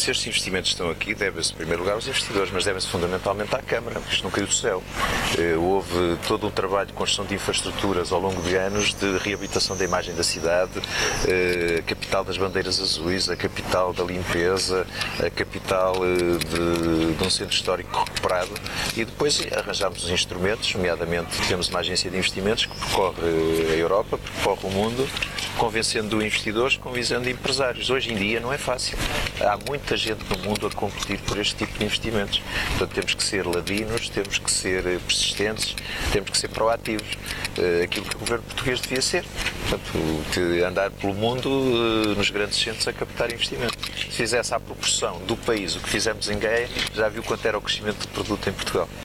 se estes investimentos estão aqui, devem-se, em primeiro lugar, aos investidores, mas devem-se fundamentalmente à Câmara, porque isto não caiu do céu. Houve todo um trabalho de construção de infraestruturas ao longo de anos, de reabilitação da imagem da cidade, a capital das bandeiras azuis, a capital da limpeza, a capital de um centro histórico recuperado, e depois arranjámos os instrumentos, nomeadamente temos uma agência de investimentos que percorre a Europa, percorre o mundo, convencendo investidores, convencendo empresários. Hoje em dia não é fácil. Há muita gente no mundo a competir por este tipo de investimentos. Portanto, temos que ser ladinos, temos que ser persistentes, temos que ser proativos. Aquilo que o governo português devia ser. Portanto, andar pelo mundo nos grandes centros a captar investimento. Se fizesse à proporção do país o que fizemos em Gaia, já viu quanto era o crescimento de produto em Portugal.